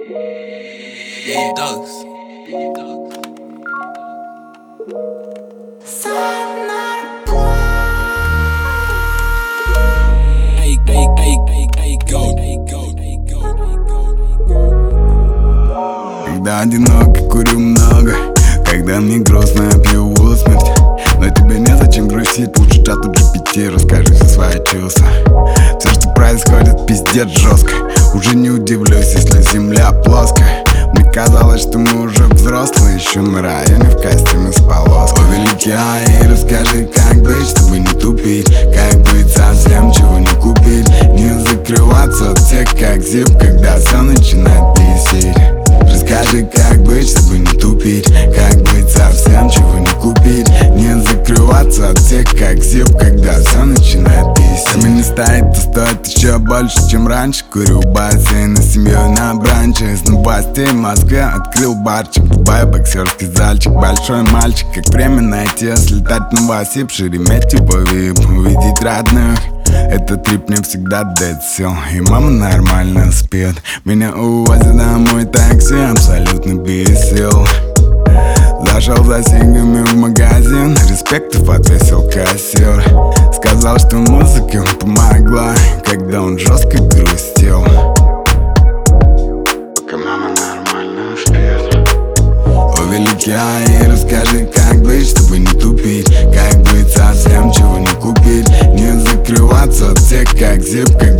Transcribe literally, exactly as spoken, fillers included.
Dogs. Эй, эй, эй, эй, эй, go, эй, go, эй, go, эй, go. Когда одиноко, курю много. Когда мне грустно, я пью усмерть. Но тебе незачем грустить, лучше чату джи пи ти расскажи все свои чувства. Все, что происходит, пиздец жестко. Уже не удивлюсь, если земля плоская. Мне казалось, что мы уже взрослые, еще на районе в костюме с полоской. О, великий Аи, расскажи, как быть, чтобы не тупить. Как быть совсем, чего не купить. Не закрываться от всех, как зип, когда все начинает бесить. Расскажи, как быть, чтобы не тупить. Как быть совсем, чего не купить. Не закрываться от всех, как зип, когда все начинает бесить. Время не стоит, то стоит еще больше, чем раньше. Курю бассейн с семьей на бранче. Из новостей в Москве открыл барчик. Дубай, боксерский зальчик. Большой мальчик, как время найти. Слетать на басе в Шереметьево вип. Увидеть родных. Этот трип мне всегда дает сил. И мама нормально спит. Меня увозят домой такси, абсолютно без сил. Зашел за сингами в магазин. Респектов отвесил кассир. Сказал, что музыка помогла, когда он жестко грустил. Пока мама нормально спит. О, великий Аи, расскажи, как быть, чтобы не тупить. Как быть совсем, чего не купить. Не закрываться от всех, как зип, как